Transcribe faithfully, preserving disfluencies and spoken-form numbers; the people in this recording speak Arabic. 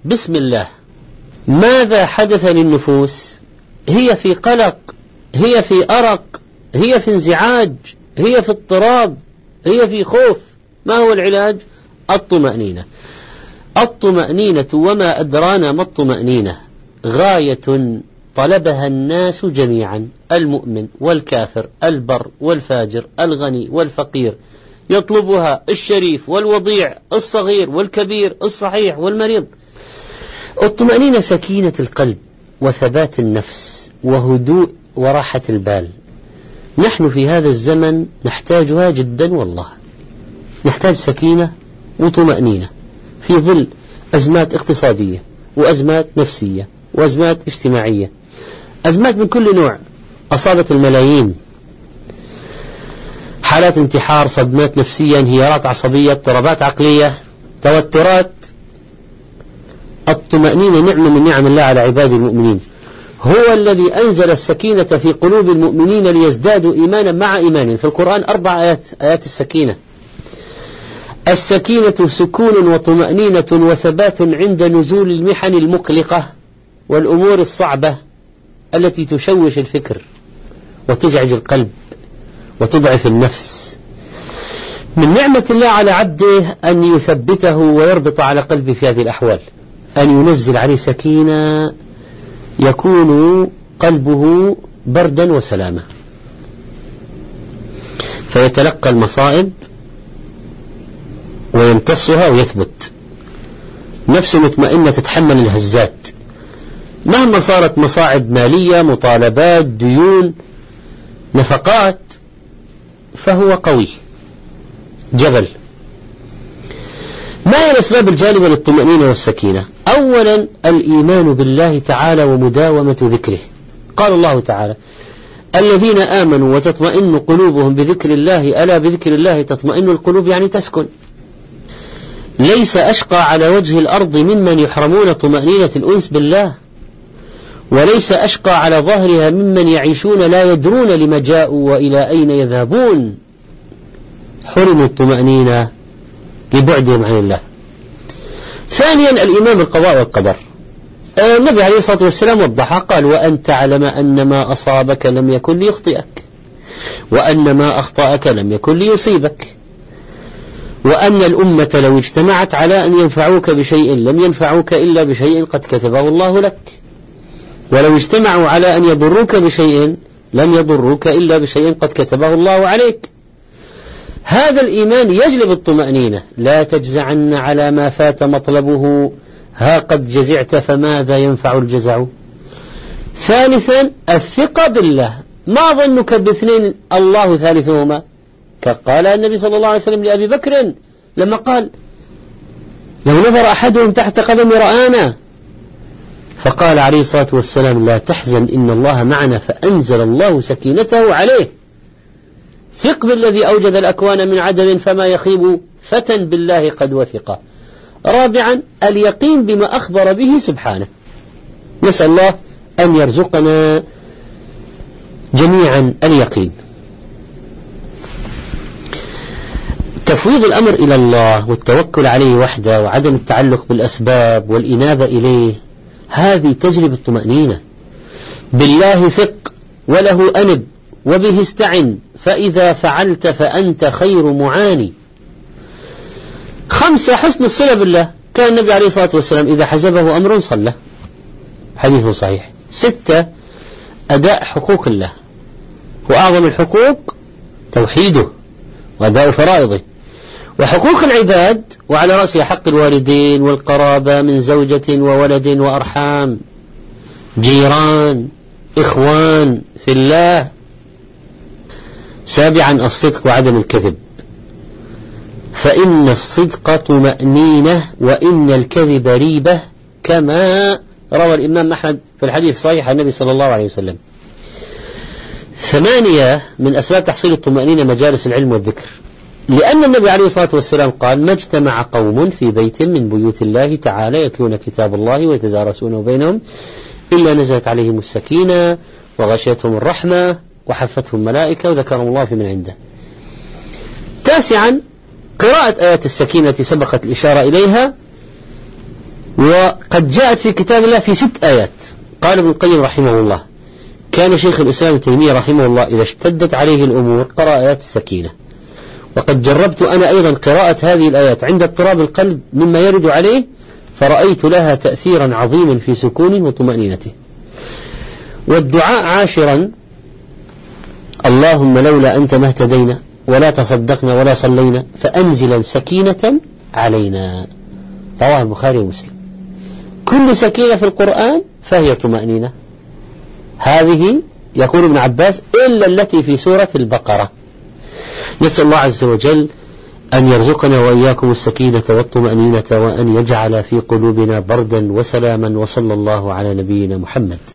بسم الله. ماذا حدث للنفوس؟ هي في قلق، هي في أرق، هي في انزعاج، هي في اضطراب، هي في خوف. ما هو العلاج؟ الطمأنينة. الطمأنينة، وما أدرانا ما الطمأنينة، غاية طلبها الناس جميعا، المؤمن والكافر، البر والفاجر، الغني والفقير، يطلبها الشريف والوضيع، الصغير والكبير، الصحيح والمريض. الطمأنينة سكينة القلب وثبات النفس وهدوء وراحة البال. نحن في هذا الزمن نحتاجها جدا والله، نحتاج سكينة وطمأنينة في ظل أزمات اقتصادية وأزمات نفسية وأزمات اجتماعية، أزمات من كل نوع أصابت الملايين، حالات انتحار، صدمات نفسية، انهيارات عصبية، اضطرابات عقلية، توترات. الطمأنينة نعمة من نعم الله على عباد المؤمنين. هو الذي أنزل السكينة في قلوب المؤمنين ليزدادوا إيمانا مع إيمانهم. في القرآن أربع آيات، آيات السكينة. السكينة سكون وطمأنينة وثبات عند نزول المحن المقلقة والأمور الصعبة التي تشوش الفكر وتزعج القلب وتضعف النفس. من نعمة الله على عبده أن يثبته ويربط على قلبه في هذه الأحوال، أن ينزل عليه سكينة يكون قلبه بردا وسلامة، فيتلقى المصائب ويمتصها ويثبت. نفسه مطمئنة تتحمل الهزات مهما صارت مصاعب مالية، مطالبات، ديون، نفقات، فهو قوي جبل. ما هي الأسباب الجالبة للطمأنينة والسكينة؟ أولا الإيمان بالله تعالى ومداومة ذكره. قال الله تعالى: الذين آمنوا وتطمئن قلوبهم بذكر الله، ألا بذكر الله تطمئن القلوب، يعني تسكن. ليس أشقى على وجه الأرض ممن يحرمون طمأنينة الأنس بالله، وليس أشقى على ظهرها ممن يعيشون لا يدرون لما جاءوا وإلى أين يذهبون. حرموا الطمأنينة لبعدهم عن الله. ثانيا الإيمان بالقضاء والقدر. النبي عليه الصلاة والسلام وضح، قال: وأن تعلم أن ما أصابك لم يكن ليخطئك، وأن ما أخطأك لم يكن ليصيبك، وأن الأمة لو اجتمعت على أن ينفعوك بشيء لم ينفعوك إلا بشيء قد كتبه الله لك، ولو اجتمعوا على أن يضروك بشيء لم يضروك إلا بشيء قد كتبه الله عليك. هذا الإيمان يجلب الطمأنينة. لا تجزعن على ما فات مطلبه، ها قد جزعت فماذا ينفع الجزع. ثالثا الثقة بالله. ما ظنك باثنين الله ثالثهما؟ قال النبي صلى الله عليه وسلم لأبي بكر لما قال: لو نظر أحدهم تحت قدم رآنا. فقال عليه الصلاة والسلام: لا تحزن إن الله معنا، فأنزل الله سكينته عليه. ثق بالذي أوجد الأكوان من عدم فما يخيب فتى بالله قد وثق. رابعا اليقين بما أخبر به سبحانه. نسأل الله أن يرزقنا جميعا اليقين. تفويض الأمر إلى الله والتوكل عليه وحده وعدم التعلق بالأسباب والإنابة إليه، هذه تجلب الطمأنينة. بالله ثق وله أنب وبه استعن، فإذا فعلت فأنت خير معاني. خمسة حسن الصلة بالله. كان النبي عليه الصلاة والسلام إذا حزبه أمر صلى، حديث صحيح. ستة أداء حقوق الله، وأعظم الحقوق توحيده وأداء فرائضه. وحقوق العباد وعلى رأسها حق الوالدين والقرابة من زوجة وولد وأرحام، جيران، إخوان في الله. سابعا الصدق وعدم الكذب، فإن الصدق طمأنينة وإن الكذب ريبة، كما روى الإمام أحمد في الحديث الصحيح عن النبي صلى الله عليه وسلم. ثمانية من أسباب تحصيل الطمأنينة مجالس العلم والذكر، لأن النبي عليه الصلاة والسلام قال: ما اجتمع قوم في بيت من بيوت الله تعالى يتلون كتاب الله ويتدارسونه بينهم إلا نزلت عليهم السكينة وغشيتهم الرحمة وحفتهم ملائكة وذكرهم الله في من عنده. تاسعا قراءة آيات السكينة التي سبقت الإشارة إليها وقد جاءت في كتاب الله في ست آيات. قال ابن القيم رحمه الله: كان شيخ الإسلام ابن تيمية رحمه الله إذا اشتدت عليه الأمور قرأ آيات السكينة. وقد جربت أنا أيضا قراءة هذه الآيات عند اضطراب القلب مما يرد عليه، فرأيت لها تأثيرا عظيما في سكونه وطمأنينته. والدعاء عاشرا: اللهم لولا أنت ما اهتدينا ولا تصدقنا ولا صلينا فأنزلا سكينة علينا. رواه البخاري ومسلم. كل سكينة في القرآن فهي طمأنينة، هذه يقول ابن عباس إلا التي في سورة البقرة. نسأل الله عز وجل أن يرزقنا وإياكم السكينة والطمأنينة، وأن يجعل في قلوبنا بردا وسلاما، وصلى الله على نبينا محمد.